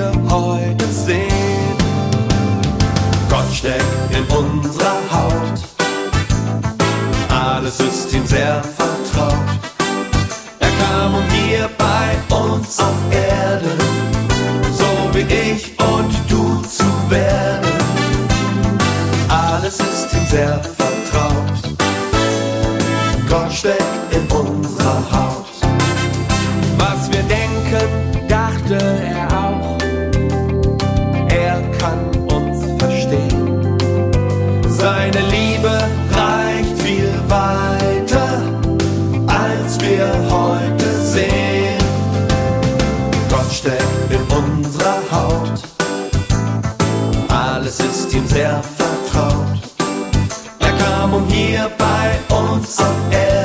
wir heute sehen. Gott steckt in unserer Haut, alles ist ihm sehr vertraut. Er kam, um hier bei uns auf Erden, so wie ich und du zu werden. Alles ist ihm sehr vertraut, Gott steckt in unserer Haut. Was wir denken, dachte er auch, er kann uns verstehen. Seine Liebe reicht viel weiter, als wir heute sehen. Gott steckt in unserer Haut, alles ist ihm sehr vertraut. Er kam, um hier bei uns auf Erden